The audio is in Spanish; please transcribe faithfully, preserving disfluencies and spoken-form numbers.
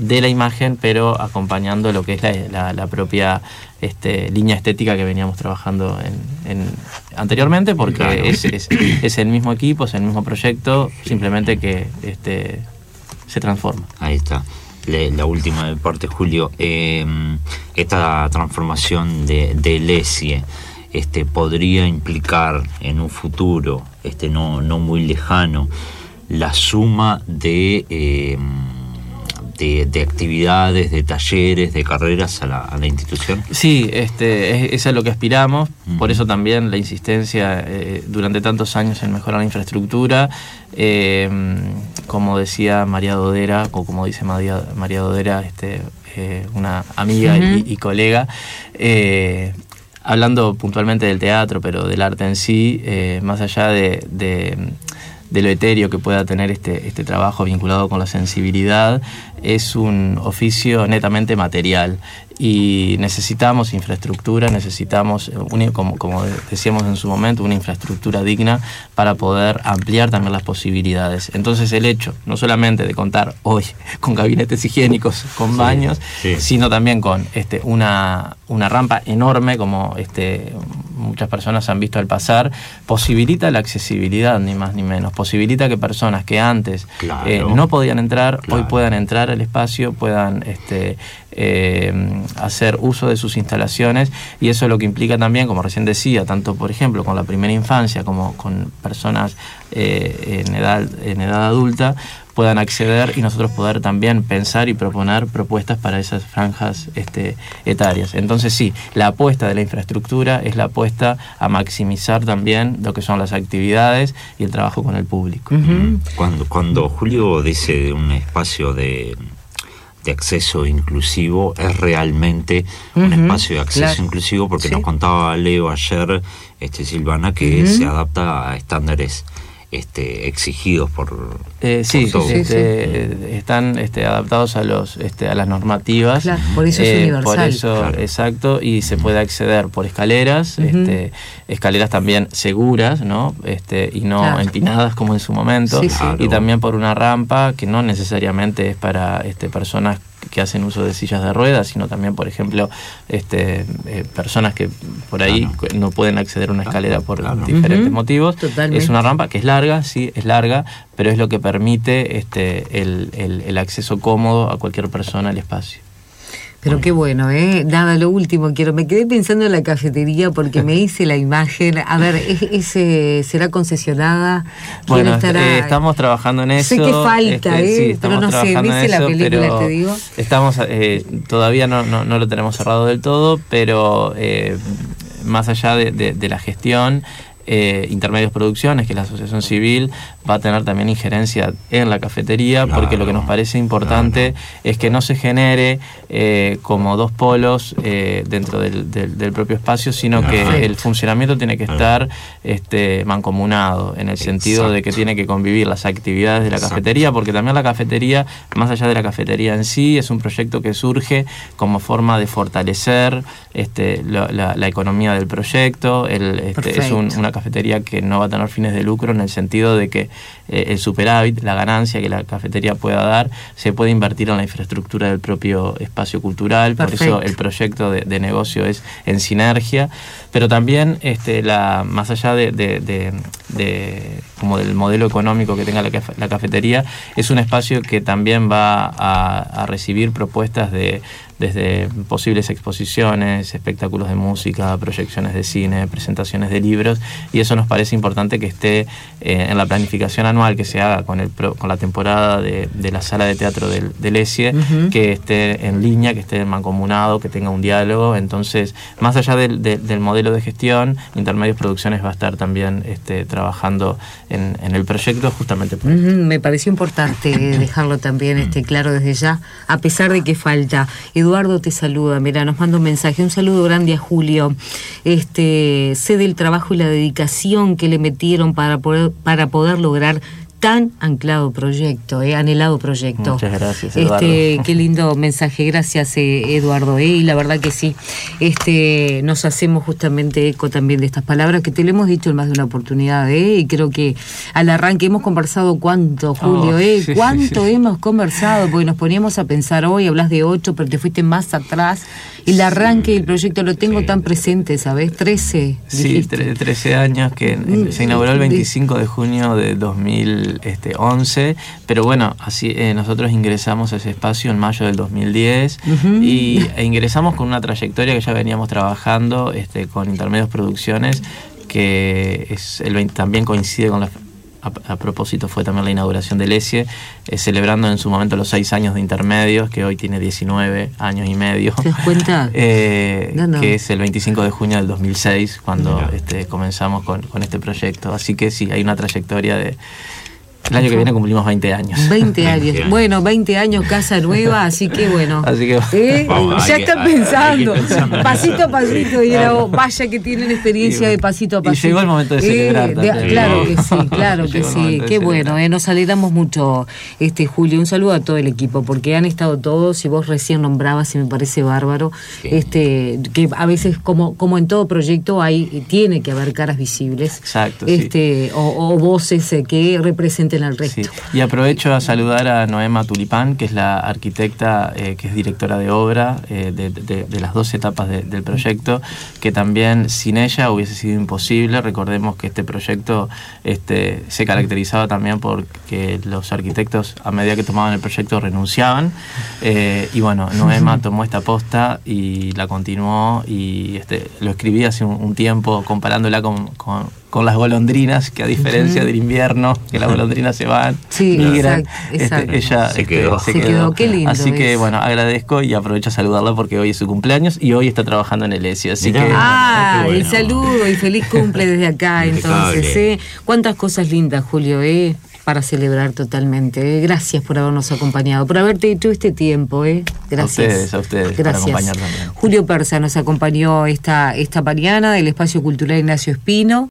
de la imagen, pero acompañando lo que es la, la, la propia este, línea estética que veníamos trabajando en, en, anteriormente, porque claro. es, es, es el mismo equipo, es el mismo proyecto, simplemente que este, se transforma. Ahí está. Le, la última parte, Julio. Eh, esta transformación de, de Lesie este, podría implicar en un futuro este, no, no muy lejano la suma de... Eh, De, de actividades, de talleres, de carreras a la, a la institución? Sí, este, es, es a lo que aspiramos, uh-huh. Por eso también la insistencia eh, durante tantos años en mejorar la infraestructura. Eh, como decía María Dodera, o como dice María, María Dodera, este, eh, una amiga uh-huh. y, y colega, eh, hablando puntualmente del teatro, pero del arte en sí, eh, más allá de... de de lo etéreo que pueda tener este, este trabajo vinculado con la sensibilidad, es un oficio netamente material y necesitamos infraestructura, necesitamos, un, como, como decíamos en su momento, una infraestructura digna para poder ampliar también las posibilidades. Entonces el hecho, no solamente de contar hoy con gabinetes higiénicos, con sí, baños, sí. sino también con este, una, una rampa enorme, como este, muchas personas han visto al pasar, posibilita la accesibilidad, ni más ni menos, posibilita que personas que antes claro, eh, no podían entrar, claro. hoy puedan entrar al espacio, puedan este, eh, hacer uso de sus instalaciones, y eso es lo que implica también, como recién decía, tanto por ejemplo con la primera infancia como con personas eh, en edad, en edad adulta, puedan acceder y nosotros poder también pensar y proponer propuestas para esas franjas este, etarias. Entonces sí, la apuesta de la infraestructura es la apuesta a maximizar también lo que son las actividades y el trabajo con el público. Uh-huh. Cuando, cuando Julio dice de un espacio de... de acceso inclusivo, es realmente uh-huh, un espacio de acceso claro. inclusivo, porque sí. nos contaba Leo ayer, este Silvana, que uh-huh. se adapta a estándares este, exigidos por, eh, sí, por todos. Sí, este, sí. están este, adaptados a los este, a las normativas. Claro, por eso es eh, universal. Por eso, claro. exacto, y se puede acceder por escaleras, uh-huh. este, escaleras también seguras, ¿no? Este, y no claro. empinadas como en su momento, sí, claro. y también por una rampa que no necesariamente es para este, personas que hacen uso de sillas de ruedas, sino también, por ejemplo, este, eh, personas que por ahí claro. no pueden acceder a una escalera por claro. diferentes uh-huh. motivos. Totalmente. Es una rampa que es larga, sí, es larga, pero es lo que permite este, el, el, el acceso cómodo a cualquier persona al espacio. Pero qué bueno, ¿eh? Nada, lo último quiero, me quedé pensando en la cafetería porque me hice la imagen. A ver, ¿es, es, ¿será concesionada? Bueno, estará? Eh, estamos trabajando en eso. Sé que falta, este, ¿eh? Sí, pero no sé, me hice la película, te digo. Estamos, eh, todavía no, no, no lo tenemos cerrado del todo, pero eh, más allá de, de, de la gestión, Eh, Intermedios Producciones, que es la asociación civil, va a tener también injerencia en la cafetería, claro, porque lo que nos parece importante claro. es que no se genere eh, como dos polos eh, dentro del, del, del propio espacio, sino claro. que el funcionamiento tiene que estar este, mancomunado, en el sentido Exacto. de que tiene que convivir las actividades de la Exacto. cafetería, porque también la cafetería, más allá de la cafetería en sí, es un proyecto que surge como forma de fortalecer este, la, la, la economía del proyecto. El, este, es un, una cafetería que no va a tener fines de lucro, en el sentido de que eh, el superávit, la ganancia que la cafetería pueda dar, se puede invertir en la infraestructura del propio espacio cultural. Perfecto. Por eso el proyecto de, de negocio es en sinergia, pero también este, la, más allá de, de, de, de como del modelo económico que tenga la, la cafetería, es un espacio que también va a, a recibir propuestas de desde posibles exposiciones, espectáculos de música, proyecciones de cine, presentaciones de libros, y eso nos parece importante que esté eh, en la planificación anual que se haga con el pro, con la temporada de, de la sala de teatro del, del Lesie, uh-huh. que esté en línea, que esté mancomunado, que tenga un diálogo. Entonces, más allá del, del, del modelo de gestión, Intermedios Producciones va a estar también este, trabajando en, en el proyecto justamente por uh-huh. Me pareció importante dejarlo también este, claro desde ya, a pesar de que falta. Eduardo te saluda, mira, nos manda un mensaje, un saludo grande a Julio. Este, sé del trabajo y la dedicación que le metieron para poder, para poder lograr tan anclado proyecto, eh, anhelado proyecto. Muchas gracias, Eduardo. Este, qué lindo mensaje, gracias eh, Eduardo, eh, y la verdad que sí, este, nos hacemos justamente eco también de estas palabras que te lo hemos dicho en más de una oportunidad, eh, y creo que al arranque hemos conversado cuánto, Julio, oh, eh, sí, cuánto sí, sí. hemos conversado, porque nos poníamos a pensar hoy, hablas de ocho, pero te fuiste más atrás, y el arranque del proyecto lo tengo sí. tan presente, ¿sabes? trece. Sí, tre- trece años, que Mm, se inauguró el de- veinticinco de junio de dos mil once, pero bueno, así eh, nosotros ingresamos a ese espacio en mayo del dos mil diez Ujú. y e ingresamos con una trayectoria que ya veníamos trabajando este, con Intermedios Producciones, que es el veinte también coincide con la... A, a propósito fue también la inauguración del ESIE, eh, celebrando en su momento los seis años de Intermedios, que hoy tiene diecinueve años y medio. ¿Te das cuenta? Eh, No, no. Que es el veinticinco de junio del dos mil seis, cuando Mirá. este, comenzamos con, con este proyecto. Así que sí, hay una trayectoria de... El año que viene cumplimos veinte años. veinte años. veinte años. Bueno, veinte años, casa nueva, así que bueno. Así que... ¿Eh? Vamos, ya hay que- están hay- hay que pensando, pensar en pasito eso. a pasito, y era, oh, vaya que tienen experiencia Y- de pasito a y pasito. llegó el momento de celebrar también. Claro Sí. que sí, claro que Llegó el sí. momento de Qué bueno, celebrar. eh, nos alegramos mucho, este Julio. Un saludo a todo el equipo, porque han estado todos, y vos recién nombrabas, y me parece bárbaro, Sí. este que a veces, como, como en todo proyecto, hay tiene que haber caras visibles. Exacto, sí. este o, o voces eh, que representen al resto. Sí. Y aprovecho a saludar a Noema Tulipán, que es la arquitecta, eh, que es directora de obra eh, de, de- de las dos etapas de- del proyecto, que también sin ella hubiese sido imposible. Recordemos que este proyecto este, se caracterizaba también porque los arquitectos, a medida que tomaban el proyecto, renunciaban. Eh, y bueno, Noema tomó esta posta y la continuó, y este, lo escribí hace un, un tiempo comparándola con... con con las golondrinas, que a diferencia del invierno, que las golondrinas se van, Sí, migran, exacto, este, exacto. ella Se este, quedó. Se quedó, qué lindo Así que es. bueno, agradezco y aprovecho a saludarla porque hoy es su cumpleaños y hoy está trabajando en el ESIE, así Mirá. que... Ah, qué bueno. el saludo y feliz cumple desde acá, Impecable. entonces, ¿eh? Cuántas cosas lindas, Julio, ¿eh? Para celebrar totalmente. ¿eh? Gracias por habernos acompañado, por haberte hecho este tiempo, ¿eh? Gracias. A ustedes, a ustedes, por Gracias. acompañar también. Julio Persa nos acompañó esta, esta mañana del Espacio Cultural Ignacio Espino.